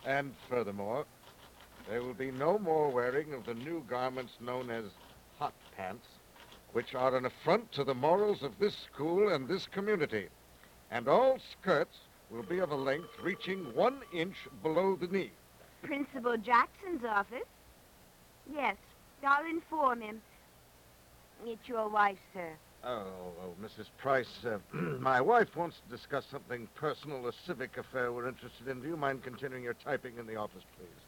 And furthermore, there will be no more wearing of the new garments known as hot pants, which are an affront to the morals of this school and this community. And all skirts will be of a length reaching 1 inch below the knee. Principal Jackson's office? Yes, I'll inform him. It's your wife, sir. Mrs. Price, my wife wants to discuss something personal, a civic affair we're interested in. Do you mind continuing your typing in the office, please?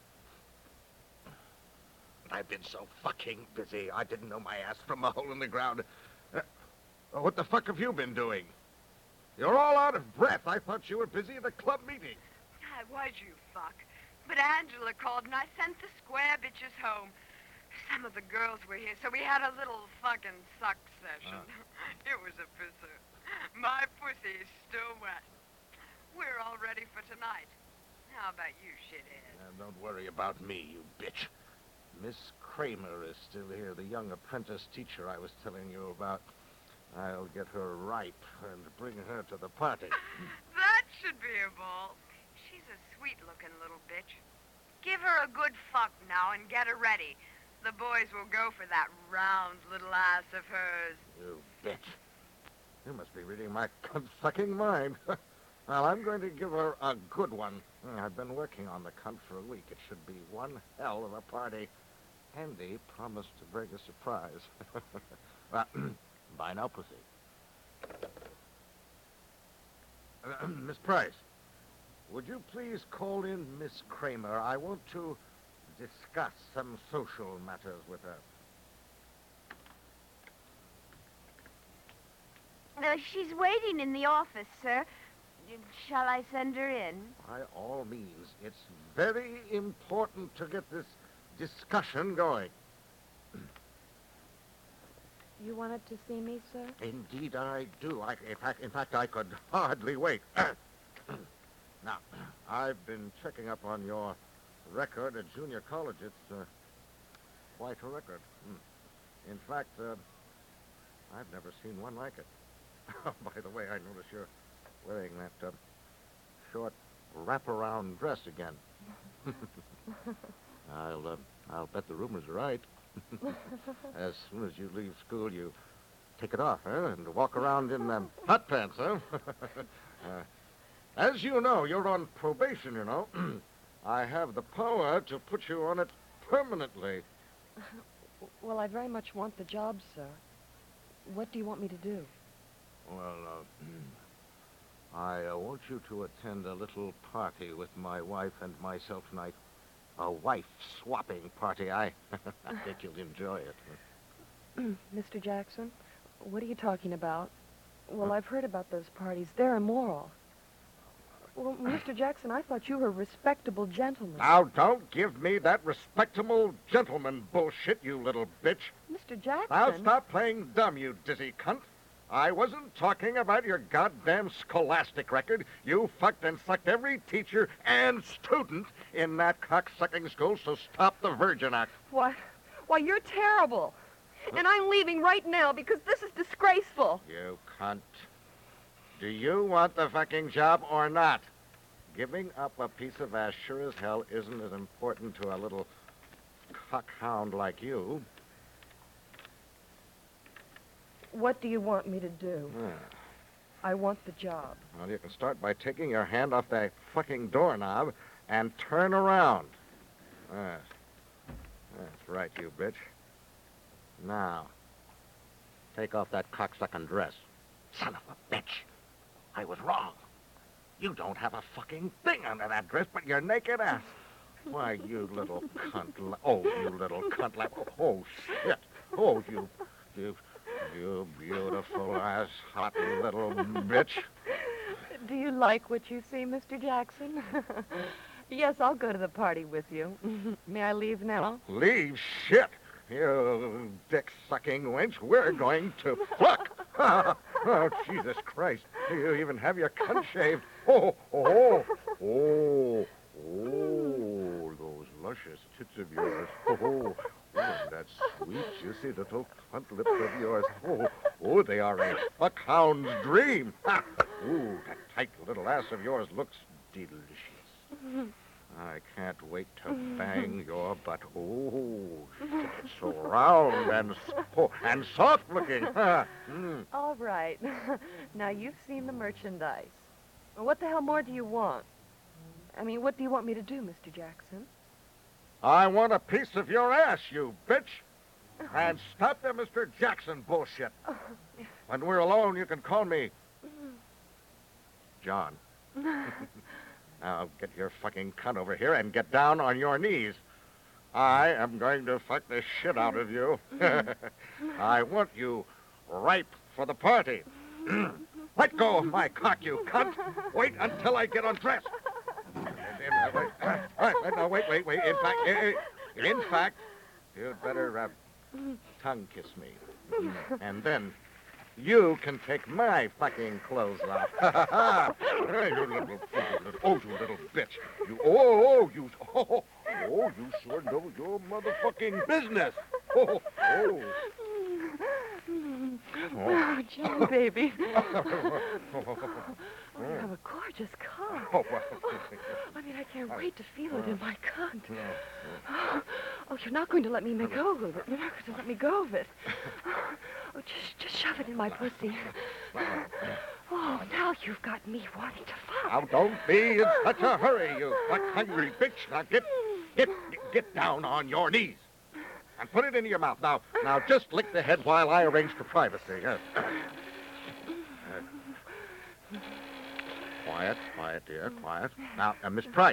I've been so fucking busy, I didn't know my ass from a hole in the ground. What the fuck have you been doing? You're all out of breath. I thought you were busy at a club meeting. I was, you fuck. But Angela called and I sent the square bitches home. Some of the girls were here, so we had a little fucking suck session. It was a pisser. My pussy is still wet. We're all ready for tonight. How about you, shithead? Don't worry about me, you bitch. Miss Kramer is still here, the young apprentice teacher I was telling you about. I'll get her ripe and bring her to the party. That should be a ball. She's a sweet-looking little bitch. Give her a good fuck now and get her ready. The boys will go for that round little ass of hers. You bitch. You must be reading my cunt-sucking mind. Well, I'm going to give her a good one. I've been working on the cunt for a week. It should be one hell of a party. Andy promised to bring a surprise. Well, bye now, pussy. Miss Price, would you please call in Miss Kramer? I want to discuss some social matters with her. She's waiting in the office, sir. Shall I send her in? By all means. It's very important to get this discussion going. You wanted to see me, sir? Indeed I do. In fact, I could hardly wait. Now, I've been checking up on your record at junior college. It's quite a record. In fact, I've never seen one like it. By the way, I notice you're wearing that short wraparound dress again. I'll bet the rumors are right. As soon as you leave school, you take it off, huh? And walk around in hot pants, huh? As you know, you're on probation, you know. I have the power to put you on it permanently. Well, I very much want the job, sir. What do you want me to do? Well, I want you to attend a little party with my wife and myself tonight. A wife-swapping party. I think you'll enjoy it. Mr. Jackson, what are you talking about? Well, I've heard about those parties. They're immoral. Well, Mr. Jackson, I thought you were a respectable gentleman. Now, don't give me that respectable gentleman bullshit, you little bitch. Mr. Jackson... Now, stop playing dumb, you dizzy cunt. I wasn't talking about your goddamn scholastic record. You fucked and sucked every teacher and student in that cocksucking school, so stop the Virgin Act. Why, you're terrible. And I'm leaving right now because this is disgraceful. You cunt. Do you want the fucking job or not? Giving up a piece of ass sure as hell isn't as important to a little cockhound like you. What do you want me to do? I want the job. Well, you can start by taking your hand off that fucking doorknob and turn around. Yes. That's right, you bitch. Now, take off that cocksucking dress. Son of a bitch. I was wrong. You don't have a fucking thing under that dress but your naked ass. Why, you little cunt. You little cunt. Oh, shit. Oh, you beautiful ass, hot little bitch. Do you like what you see, Mr. Jackson? Yes, I'll go to the party with you. May I leave now? Leave? Shit. You dick-sucking wench. We're going to fuck. Oh, Jesus Christ. You even have your cunt shaved. Oh, those luscious tits of yours. Oh, that sweet, juicy little cunt lips of yours. Oh, they are a fuckhound's dream. Ooh, that tight little ass of yours looks delicious. I can't wait to bang your butt. Oh, it's so round and soft looking. All right. Now, you've seen the merchandise. What the hell more do you want? I mean, what do you want me to do, Mr. Jackson? I want a piece of your ass, you bitch. And stop the Mr. Jackson bullshit. When we're alone, you can call me John. Now get your fucking cunt over here and get down on your knees. I am going to fuck the shit out of you. I want you ripe for the party. Let go of my cock, you cunt. Wait until I get undressed. Wait. In fact, you'd better tongue kiss me. And then you can take my fucking clothes off. You little bitch. You sure know your motherfucking business. Oh. Oh, John, baby. Oh, you have a gorgeous cock. I mean, I can't wait to feel it in my cunt. Oh, you're not going to let me go of it. You're not going to let me go of it. Oh, just shove it in my pussy. Oh, now you've got me wanting to fuck. Now, don't be in such a hurry, you fuck-hungry bitch. Now, get down on your knees. And put it into your mouth. Now, just lick the head while I arrange for privacy. Yes. Quiet, dear, quiet. Now, Miss Price.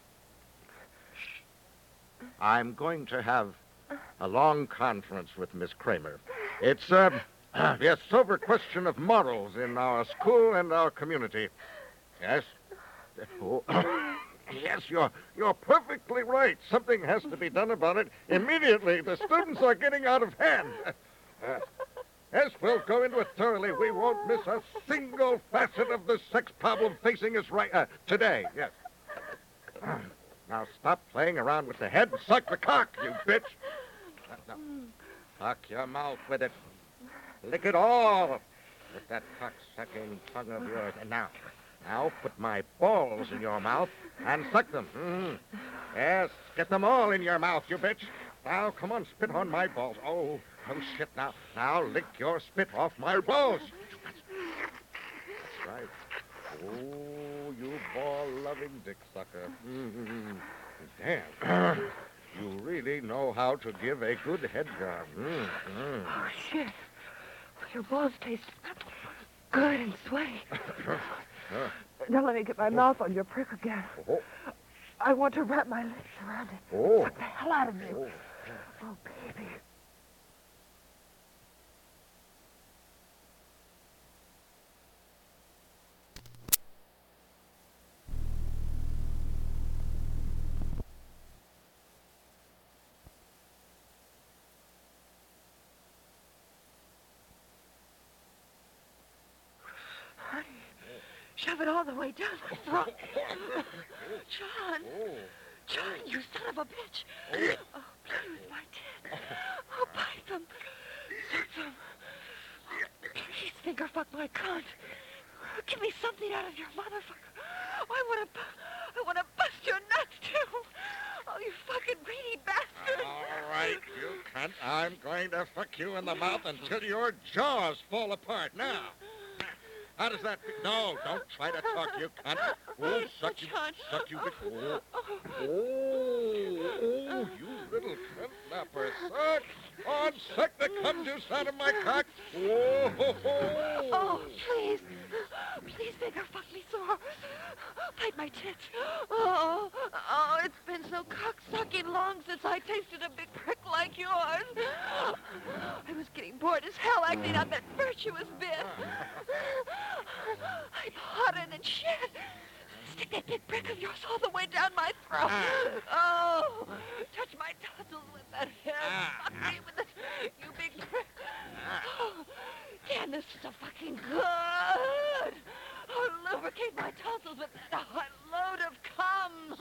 Shh. I'm going to have a long conference with Miss Kramer. It's a sober question of morals in our school and our community. Yes? Oh. Yes, you're perfectly right. Something has to be done about it immediately. The students are getting out of hand. Yes, we'll go into it thoroughly. We won't miss a single facet of the sex problem facing us today. Yes. Now stop playing around with the head and suck the cock, you bitch. Now, suck your mouth with it. Lick it all with that cock-sucking tongue of yours. And now put my balls in your mouth and suck them. Mm-hmm. Yes, get them all in your mouth, you bitch. Now, come on, spit on my balls. Oh, shit, now lick your spit off my balls. That's right. Oh, you ball-loving dick sucker. Mm-hmm. Damn. You really know how to give a good head job. Mm-hmm. Oh, shit. Your balls taste good and sweaty. Now let me get my mouth on your prick again. Oh. I want to wrap my lips around it. Oh. Suck the hell out of you. Oh, baby. Shove it all the way down my throat. John. John, you son of a bitch. Oh, play with my tits. Oh, bite them. Suck them. Oh, please finger fuck my cunt. Give me something out of your motherfucker. I want to bust your nuts, too. Oh, you fucking greedy bastard. All right, you cunt. I'm going to fuck you in the mouth until your jaws fall apart. Now. How does that... No, don't try to talk, you cunt. Oh, suck you, bitch. Oh, you little cunt napper. Suck. On, suck the cum juice out of my cock. Oh, please. Please, finger fuck me sore. Bite my tits. Oh, it's been so cock-sucking long since I tasted a big prick like yours. I was getting bored as hell acting out that virtuous bit. I'm hotter than shit. Stick that big prick of yours all the way down my throat. Oh, touch my tonsils with that head. Fuck me with it, you big prick. Oh, damn, this is so fucking good. Oh, lubricate my tonsils with that hot load of cum.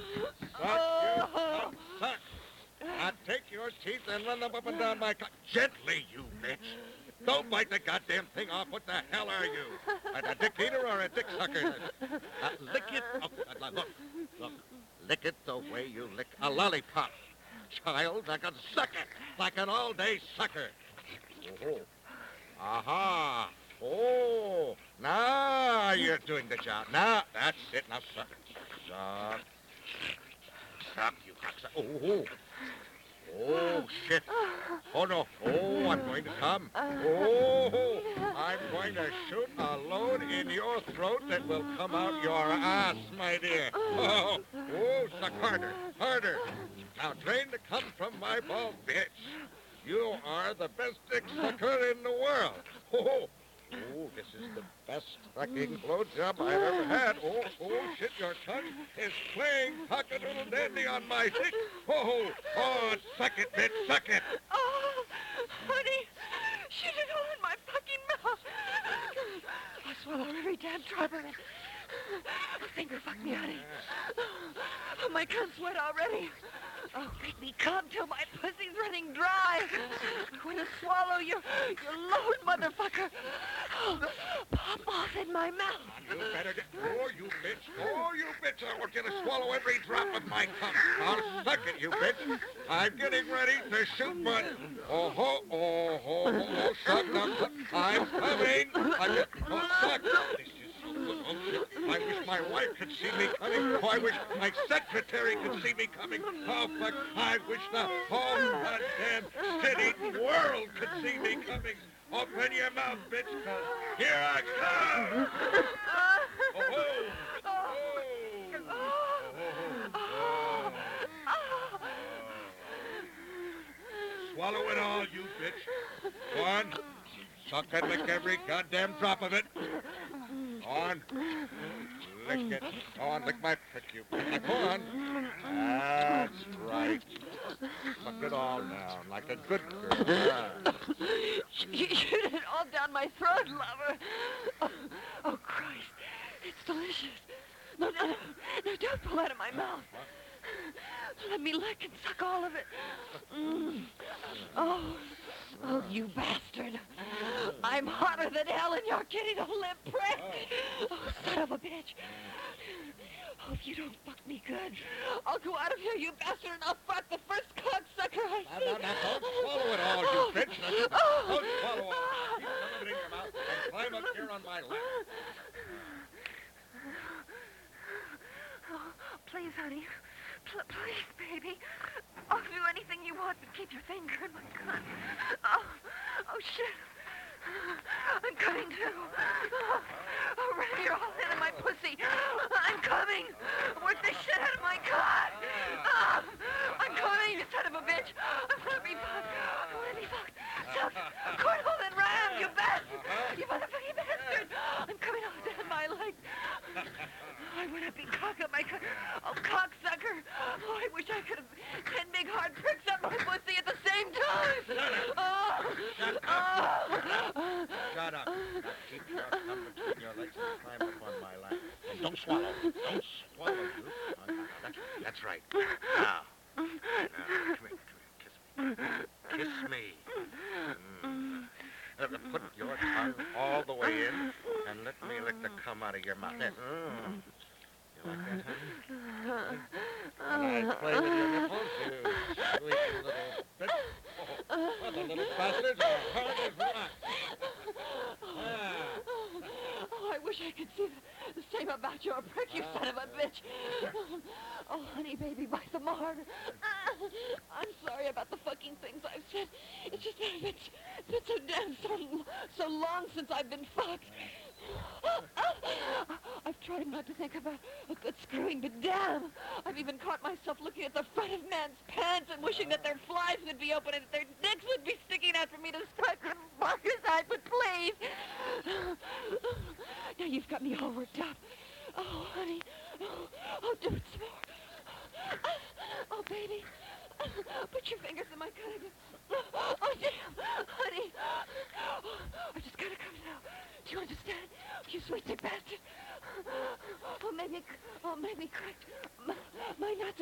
Suck. Now take your teeth and run them up and down my cock. Gently, you bitch. Don't bite the goddamn thing off. What the hell are you? A dick eater or a dick sucker? Lick it. Oh, look. Lick it the way you lick a lollipop. Child, I can suck it like an all-day sucker. Oh. Aha. Oh. Now you're doing the job. Now, that's it. Now suck it. Suck. Suck, you cocksucker. Oh. Oh, shit. Oh, no. Oh, I'm going to come. Oh, I'm going to shoot a load in your throat that will come out your ass, my dear. Oh, suck harder, harder. Now drain the cum from my bald bitch. You are the best dick sucker in the world. Oh, this is the best fucking blowjob I've ever had. Oh, shit, your tongue is playing cock-a-doodle dandy on my dick. Oh, suck it, bitch, suck it. Oh, honey, shoot it all in my fucking mouth. I'll swallow every damn drop of it. Oh, finger fuck me, honey. Oh, my cunt's wet already. Oh, make me come till my pussy's running dry. I'm going to swallow your load, motherfucker. Oh, pop off in my mouth. You better get... Oh, you bitch. Oh, you bitch. I want you to swallow every drop of my cum. I'll suck it, you bitch. I'm getting ready to shoot my... Oh, suck. Now, I'm coming. Suck. This is so good. Oh, shit. I wish my wife could see me coming. Oh, I wish my secretary could see me coming. Oh, fuck. I wish the whole goddamn city world could see me coming. Open your mouth, bitch, 'cause here I come. Swallow it all, you bitch. Go on. Suck and lick every goddamn drop of it. Go on. Lick it. Go on, lick my prick, you bitch. Go on. That's right. Suck it all down like a good girl. You shoot it all down my throat, lover. Oh, Christ. It's delicious. No, don't pull out of my mouth. Let me lick and suck all of it. Oh, you bastard. I'm hotter than hell and you're getting a limp prick. Oh, son of a bitch. Oh, if you don't fuck me good, I'll go out of here, you bastard, and I'll fuck the first cocksucker I see. Now, don't swallow it all, you bitch. Don't swallow all. Keep some of it in your mouth and climb up here on my lap. Oh, please, honey. Please, baby. I'll do anything you want, but keep your finger in my gun. Oh, shit. I'm coming too. Oh, Ren, you're all in my pussy. I'm coming. Work the shit out of my cock. I'm coming, you son of a bitch. I'm gonna be fucked. I'm gonna be fucked. Suck. Cornhole and ram, you bastard. You motherfucking bastard. I'm coming all down my leg. I want to be cock up my cock. Oh, cocksucker. Oh, I wish I could have 10 big hard pricks up my pussy at the same time. Shut up. Shut up. Now keep your thumb between your legs and climb up on my lap. And don't swallow. Don't swallow, you. That's right. Now, come here. Kiss me. Put your tongue all the way in and let me lick the cum out of your mouth. You like that, honey? And I play with your nipples, you sweet little bitch. Oh, the little bastards are hard as rock. Oh, I wish I could see the same about your prick, you son of a bitch. Oh, honey, baby, bite them harder. I'm sorry about the fucking things I've said. It's just that it's been so damn so long since I've been fucked. I've tried not to think about a good screwing, but damn, I've even caught myself looking at the front of man's pants and wishing that their flies would be open and that their dicks would be sticking out for me to suck and fuck aside, but please. Now you've got me all worked up. Oh, honey. Oh, do it some more. Oh, baby. Put your fingers in my gut. Oh, damn. Honey. I just gotta come now. Do you understand? You sweet sick bastard. Oh, make me crack my nuts.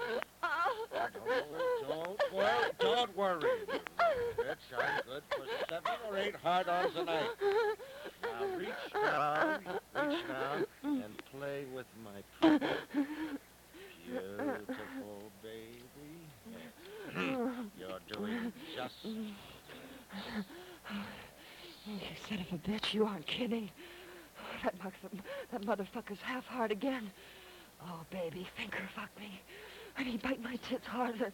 Don't worry. Bitch, I'm good for 7 or 8 hard-ons a night. Now reach down and play with my prick. son of a bitch, you aren't kidding. That motherfucker's half hard again. Oh, baby, finger fuck me. I mean, bite my tits harder.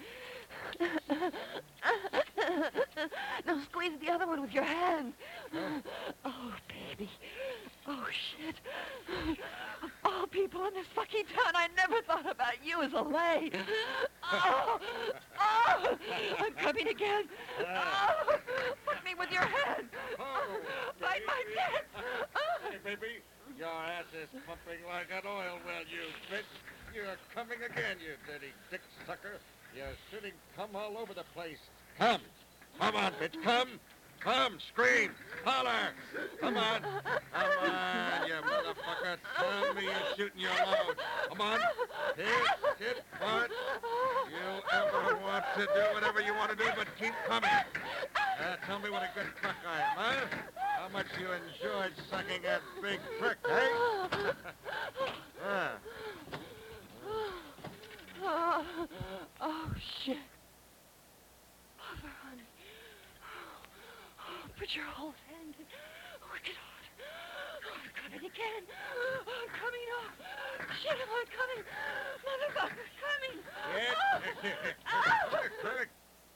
Now squeeze the other one with your hand. Oh, baby. Oh, shit. Of all people in this fucking town, I never thought about you as a lay. Oh, I'm coming again. Oh, fuck me with your hand. Bite my tits. Hey, baby, your ass is pumping like an oil well, you bitch. You're coming again, you dirty dick sucker. You're shooting cum all over the place. Come. Come on, bitch, come. Come, scream, holler. Come on. Come on, you motherfucker. Tell me you're shooting your load. Come on. Hit, what? You ever want to do whatever you want to do, but keep coming. Tell me what a good cock I am, huh? How much you enjoyed sucking that big prick, eh? Oh, shit. Mother, honey. Put your whole hand in. Work it hard. Oh, I'm coming again. Oh, I'm coming off. Shit, am I coming? Motherfucker's coming. Quick.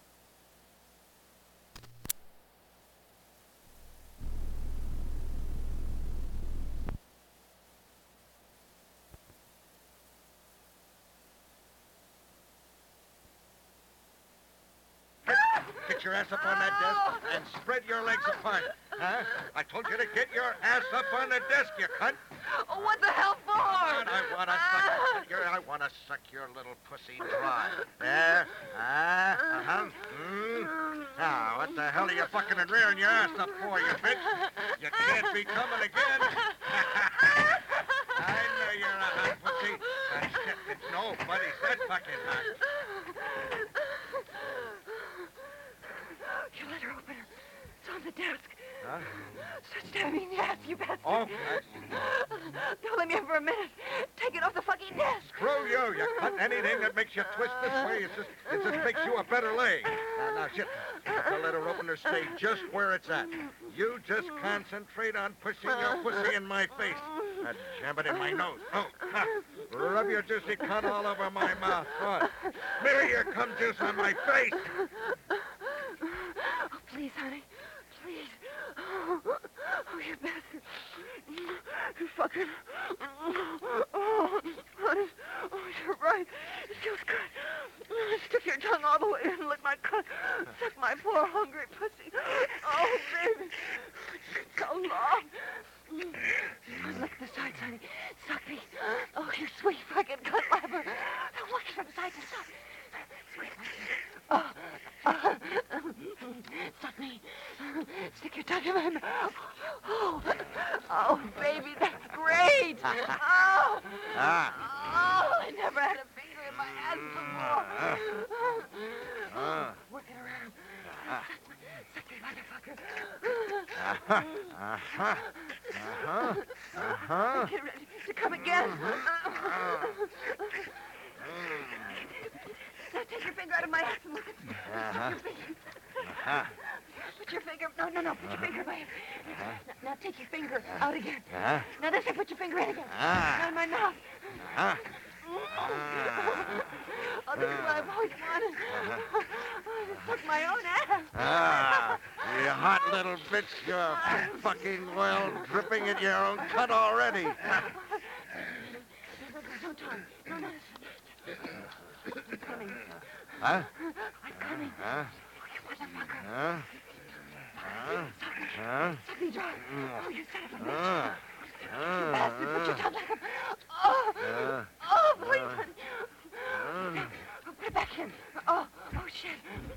Get your ass up on that desk and spread your legs apart. Huh? I told you to get your ass up on the desk, you cunt. Oh, what the hell for? I want to suck your little pussy dry. There. Now, what the hell are you fucking and rearing your ass up for, you bitch? You can't be coming again. I know you're a hot pussy. Shit, it's nobody's that fucking hot. You let her open her. It's on the desk. Huh? Start stabbing me in the ass, you bastard. Oh, Don't let me in for a minute. Take it off the fucking desk. screw you. You cut anything that makes you twist this way. It just makes you a better lay. Now, shit. The letter opener stay just where it's at. You just concentrate on pushing your pussy in my face. Jam it in my nose. Oh, rub your juicy cunt all over my mouth. What? Smear your cum juice on my face. Oh, please, honey. Please. Oh, you bastard. You fucking... Oh, honey. Oh, you're right. It feels good. Stick your tongue all the way in and lick my cunt. Suck my poor, hungry pussy. Oh, baby. So long. Look at the sides, honey. Suck me. Oh, you sweet fucking cunt lapper. Now look from side to side. Sweet. Suck me. Stick your tongue in my mouth. Oh, baby, that's great. Oh, I never had a finger in my ass before. Work it around. Suck me, motherfucker. Get ready to come again. Now take your finger out of my ass and look at me. Put your finger... No. Put your finger in my ass. Now take your finger out again. Now this way, put your finger in again. Now in my mouth. Oh, this is what I've always wanted. To suck my own ass. You hot little bitch. You're fucking oil dripping in your own cunt already. No time. No. I'm coming. Huh? I'm coming. Huh? You motherfucker. Huh? Suck me dry. Oh, you son of a bitch. You bastard. Put your tongue back up. Oh, please, honey. Put it back in. Oh, shit.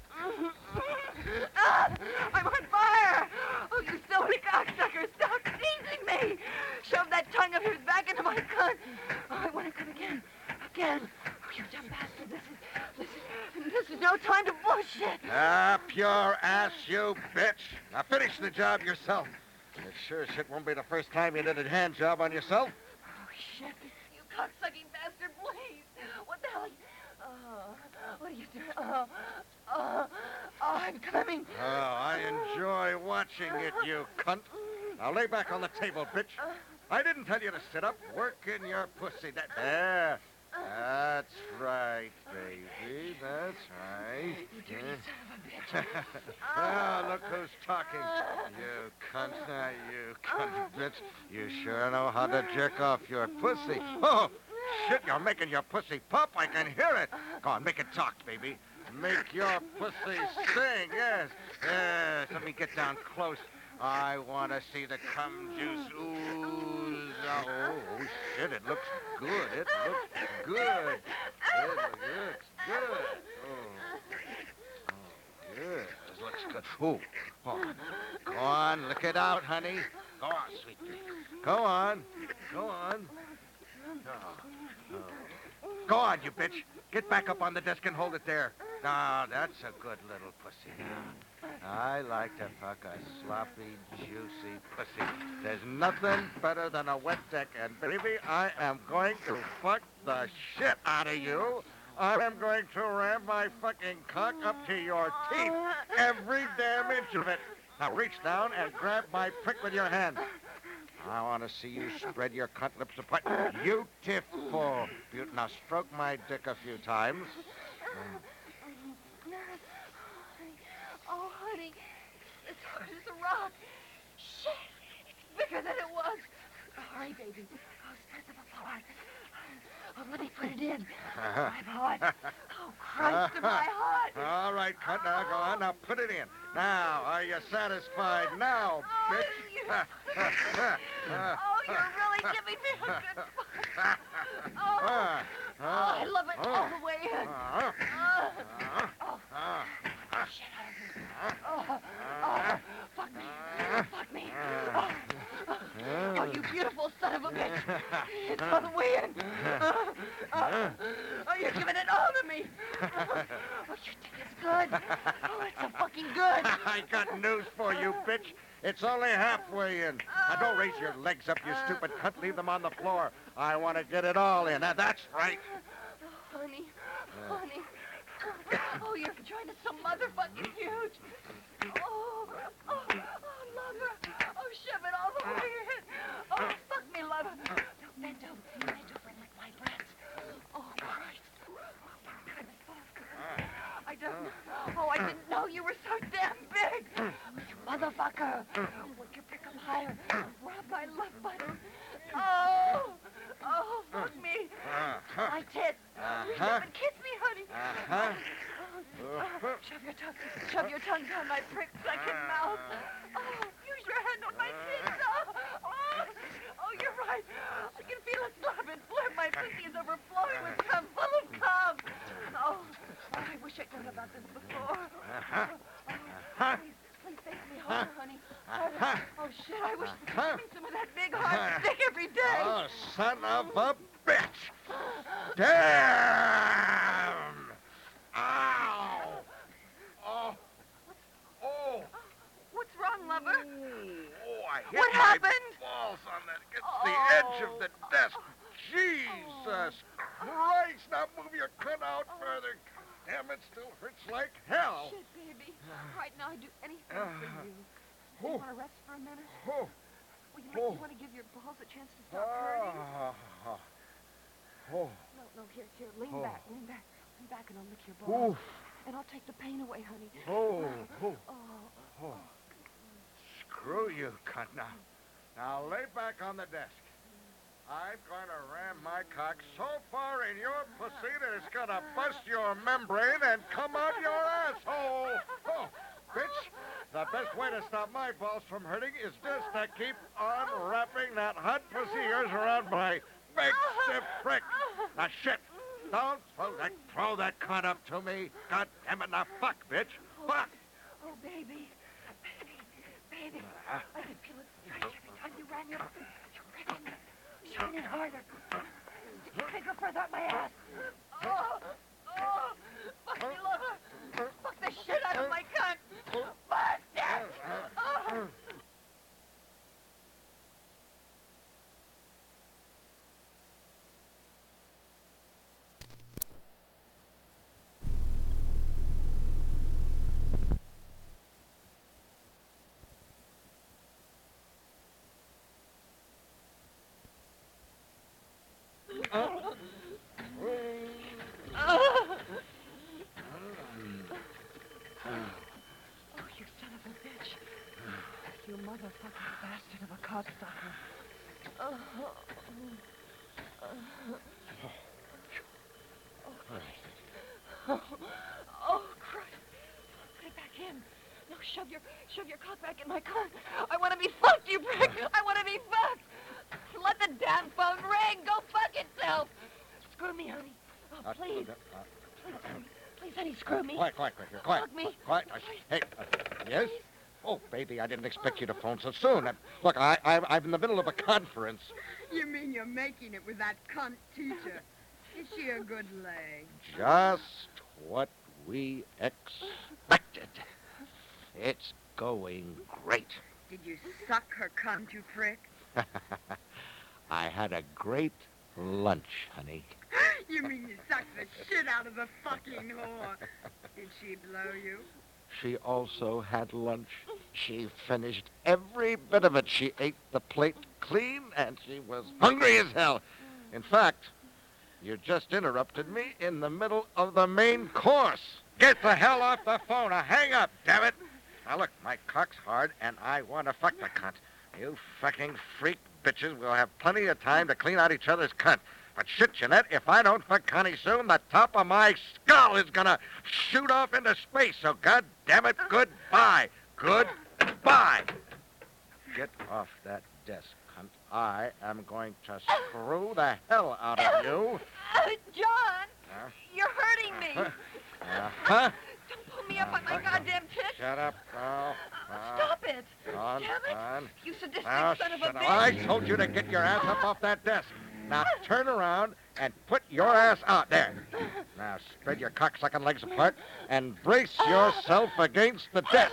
I'm on fire. Oh, you silly cocksucker. Stop teasing me. Shove that tongue of yours back into my cunt. Oh, I want to come again. Oh, you dumb bastard. This is no time to bullshit. Pure ass, you bitch. Now finish the job yourself. It sure as shit won't be the first time you did a hand job on yourself. Oh, shit. You cocksucking bastard, please. What the hell? What are you doing? I'm coming. Oh, I enjoy watching it, you cunt. Now lay back on the table, bitch. I didn't tell you to sit up. Work in your pussy. There. That's right, baby. That's right. You dirty son of a bitch. Ah, look who's talking. You cunt. You cunt, bitch. You sure know how to jerk off your pussy. Oh, shit, you're making your pussy pop. I can hear it. Go on, make it talk, baby. Make your pussy sing. Yes. Yes. Let me get down close. I want to see the cum juice ooze. Oh, shit, it looks good. It looks good. It looks good. Oh, good. It looks good. Oh, go on, lick it out, honey. Go on, sweet dream. Go on. Go on. Go on, you bitch. Get back up on the desk and hold it there. Now, that's a good little pussy. I like to fuck a sloppy, juicy pussy. There's nothing better than a wet deck, and baby, I am going to fuck the shit out of you. I am going to ram my fucking cock up to your teeth, every damn inch of it. Now reach down and grab my prick with your hand. I want to see you spread your cunt lips apart. Beautiful. Now stroke my dick a few times. Oh, honey, it's hard as a rock. Shit, it's bigger than it was. Hurry, baby. Oh, spread them apart. Oh, let me put it in. I'm hot. Oh, Christ, am I hot? All right, cunt. Now go on. Now put it in. Now, are you satisfied now, bitch? Oh, you're really giving me a good fuck. Oh, I love it all the way in. Fuck me. Fuck me. Oh, you beautiful son of a bitch. It's all the way in. Oh, you're giving it all to me. Oh, your dick is good. Oh, it's so fucking good. I got news for you, bitch. It's only halfway in. Now, don't raise your legs up, you stupid cunt. Leave them on the floor. I want to get it all in. Now, that's right. Oh, honey. Honey. Oh, your vagina's so motherfucking huge. Oh, lover. Oh, shove it all the way in. Oh, fuck me, lover. No, bend over and lick my breasts. Oh, Christ. I didn't know you were so damn big. You motherfucker. Would you pick up higher? Grab my left button. Oh, fuck me. My tits. Reach up and kiss me, honey. Shove your tongue down my prick-sucking mouth. Oh, use your hand on my tits. Oh, you're right. I can feel it slap and flip. My pussy is overflowing with cum, full of cum. Oh, I wish I'd known about this before. Please take me harder, honey. Harder. Oh, shit, I wish I could eat some of that big hard stick every day. Oh, son of a bitch. Damn! Ow! Oh! What's wrong, lover? Oh, I hit What my happened? balls on that against the edge of the desk. Jesus Christ! Now move your cunt out further. Damn, it still hurts like hell. Shit, baby. Right now, I'd do anything for you. Do you want to rest for a minute? Oh. You want to give your balls a chance to stop hurting? Oh. No, here, lean back, and I'll lick your balls. And I'll take the pain away, honey. Oh. Screw you, cunt. Now lay back on the desk. I'm going to ram my cock so far in your pussy that it's going to bust your membrane and come out your asshole. Oh, bitch, the best way to stop my balls from hurting is just to keep on wrapping that hot pussy of yours around my big stiff prick. Now, shit, don't throw that cunt up to me. God damn it, now fuck, bitch. Fuck. Oh, baby. I can feel it stretch every time you ram your prick in me. Shine it harder. Stick your finger further up my ass. Fuck me, lover. Fuck the shit out of my cunt. Fuck that. Oh, you son of a bitch. You motherfucking bastard of a cocksucker. Oh, Christ. Put it back in. No, shove your cock back in my cunt. I want to be fucked, you prick. I want to be fucked. Let the damn phone ring. Go fuck itself. Screw me, honey. Oh, please. Please, honey. Please, honey, screw me. Quiet, here. Quiet. Fuck me. Quiet. Hey, yes? Oh, baby, I didn't expect you to phone so soon. Look, I'm in the middle of a conference. You mean you're making it with that cunt teacher? Is she a good lay? Just what we expected. It's going great. Did you suck her cunt, you prick? I had a great lunch, honey. You mean you sucked the shit out of the fucking whore? Did she blow you? She also had lunch. She finished every bit of it. She ate the plate clean, and she was hungry as hell. In fact, you just interrupted me in the middle of the main course. Get the hell off the phone. Now hang up, damn it. Now look, my cock's hard, and I want to fuck the cunt. You fucking freak bitches will have plenty of time to clean out each other's cunt. But shit, Jeanette, if I don't fuck Connie soon, the top of my skull is gonna shoot off into space. So God damn it, goodbye. Goodbye. Get off that desk, cunt. I am going to screw the hell out of you. John, you're hurting me. Uh-huh. Don't pull me up on my goddamn tit. Shut up, girl. Stop it. On, Damn it. You sadistic Now, son of a shut up. bitch. I told you to get your ass up off that desk. Now turn around and put your ass out there. Now spread your cocksucking legs apart and brace yourself against the desk.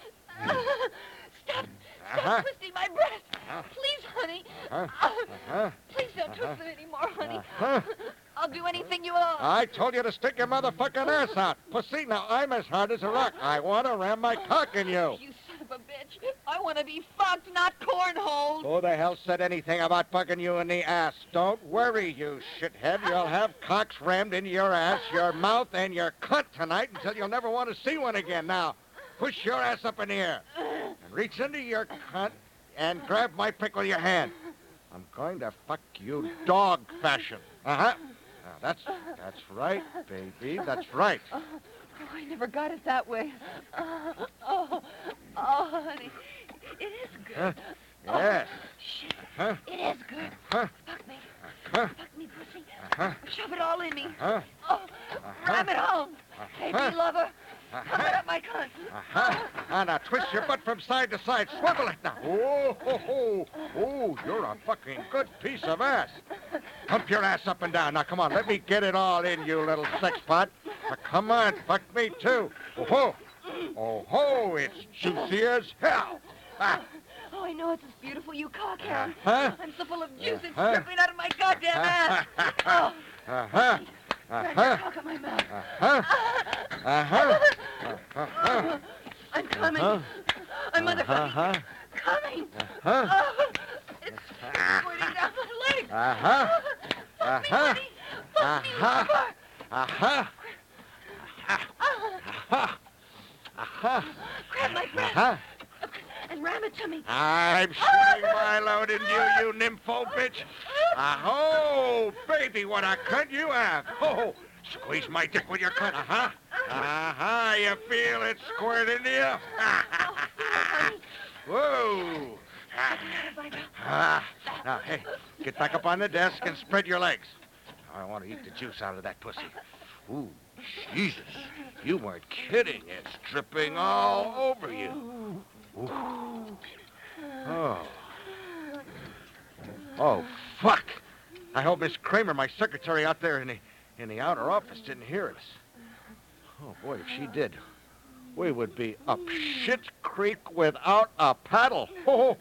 Stop twisting my breast. Please, honey. Please don't twist it anymore, honey. I'll do anything you want. I told you to stick your motherfucking ass out. Pussy, now I'm as hard as a rock. I want to ram my cock in you. You son of a bitch. I want to be fucked, not cornholed. Who the hell said anything about fucking you in the ass? Don't worry, you shithead. You'll have cocks rammed into your ass, your mouth, and your cunt tonight until you'll never want to see one again. Now, push your ass up in the air and reach into your cunt and grab my prick with your hand. I'm going to fuck you dog fashion. Uh-huh. Now, that's right, baby. That's right. Oh, I never got it that way. Honey. It is good. Yes. Shit. Huh? It is good. Huh? Fuck me. Huh? Fuck me, pussy. Huh? Shove it all in me. Huh? Oh, ram it home. Baby lover. Come it up my cunt. Now twist your butt from side to side. Swivel it now. Oh, you're a fucking good piece of ass. Pump your ass up and down. Now, come on, let me get it all in, you little sex pot. Now, come on, fuck me, too. Oh, it's juicy as hell. Oh, I know it's as beautiful, you cockhound. Uh-huh. I'm so full of juice, it's dripping out of my goddamn ass. Oh, Uh-huh. grab your cock in my mouth. I'm coming. I'm motherfucking coming. Oh, it's squirting down my legs. Fuck me, honey. Fuck me, lover. Grab my breast and ram it to me. I'm shooting my load into you nympho bitch. Oh, baby, what a cunt you have. Oh, squeeze my dick with your cunt, you feel it squirt into you? Whoa. Now, hey, get back up on the desk and spread your legs. I want to eat the juice out of that pussy. Ooh, Jesus. You weren't kidding. It's dripping all over you. Ooh. Oh, fuck. I hope Miss Kramer, my secretary out there in the outer office, didn't hear us. Oh, boy, if she did, we would be up shit creek without a paddle. Oh,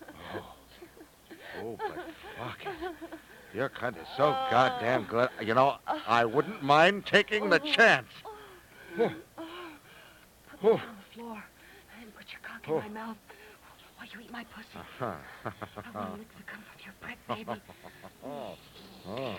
but fuck it. Your cunt is so goddamn good. You know, I wouldn't mind taking the chance. On the floor and put your cock in my mouth while you eat my pussy. I want to lick the cum from your prick, baby. Oh.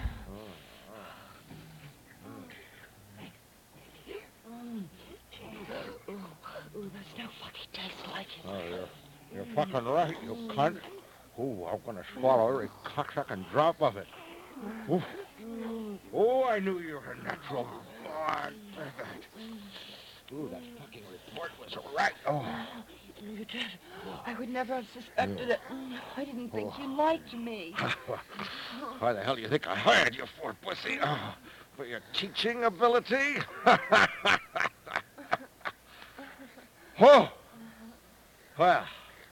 Ooh, there's no fucking taste like it. Oh, you're fucking right, you cunt. Ooh, I'm gonna swallow every cocksucking drop of it. Ooh. Oh, I knew you were a natural born. Ooh, that fucking report was right. Oh. You did. I would never have suspected it. I didn't think you liked me. Why the hell do you think I hired you for, pussy? Oh, for your teaching ability? Oh! Well.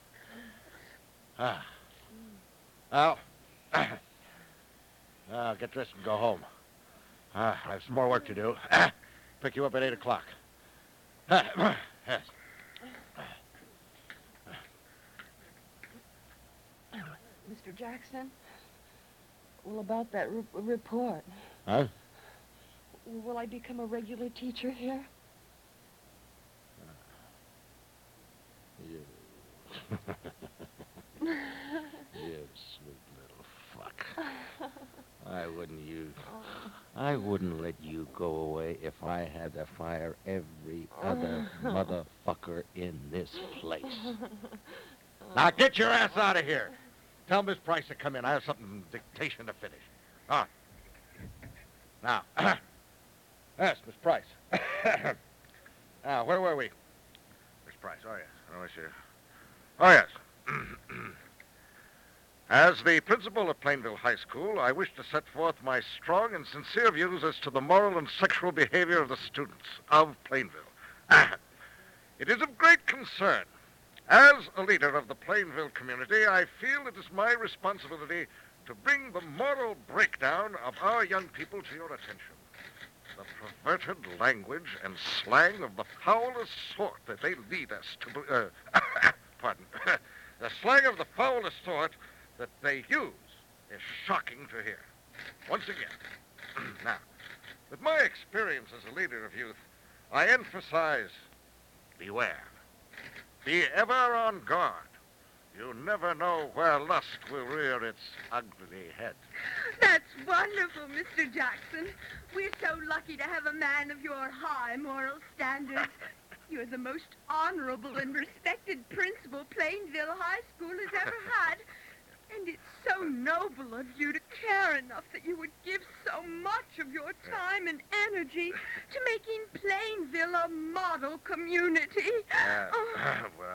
Well. Get dressed and go home. I have some more work to do. Pick you up at 8 o'clock. Yes. Mr. Jackson, well, about that report. Huh? Will I become a regular teacher here? You. You sweet little fuck. I wouldn't let you go away if I had to fire every other motherfucker in this place. Now get your ass out of here. Tell Miss Price to come in. I have something dictation to finish. Now, yes, Miss Price. Now, where were we? Miss Price, oh yes. Oh, yes. As the principal of Plainville High School, I wish to set forth my strong and sincere views as to the moral and sexual behavior of the students of Plainville. It is of great concern. As a leader of the Plainville community, I feel it is my responsibility to bring the moral breakdown of our young people to your attention. The perverted language and slang of the foulest sort that they lead us to... pardon. The slang of the foulest sort that they use is shocking to hear. Once again. Now, with my experience as a leader of youth, I emphasize beware. Be ever on guard. You never know where lust will rear its ugly head. That's wonderful, Mr. Jackson. We're so lucky to have a man of your high moral standards. You're the most honorable and respected principal Plainville High School has ever had. And it's so noble of you to care enough that you would give so much of your time and energy to making Plainville a model community. Well,